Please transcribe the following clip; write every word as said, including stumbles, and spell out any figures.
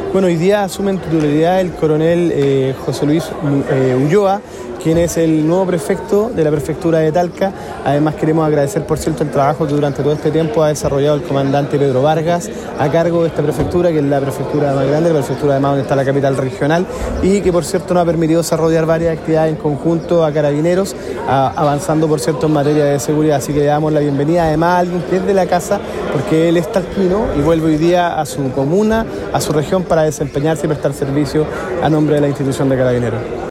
Bueno, hoy día asume en titularidad el coronel eh, José Luis eh, Ulloa, quien es el nuevo prefecto de la prefectura de Talca. Además queremos agradecer, por cierto, el trabajo que durante todo este tiempo ha desarrollado el comandante Pedro Vargas a cargo de esta prefectura, que es la prefectura más grande, la prefectura además donde está la capital regional, y que por cierto nos ha permitido desarrollar varias actividades en conjunto a Carabineros, a, avanzando por cierto en materia de seguridad. Así que le damos la bienvenida además a alguien que es de la casa, porque él es talquino y vuelve hoy día a su comuna, a su región, para desempeñarse y prestar servicio a nombre de la institución de Carabineros.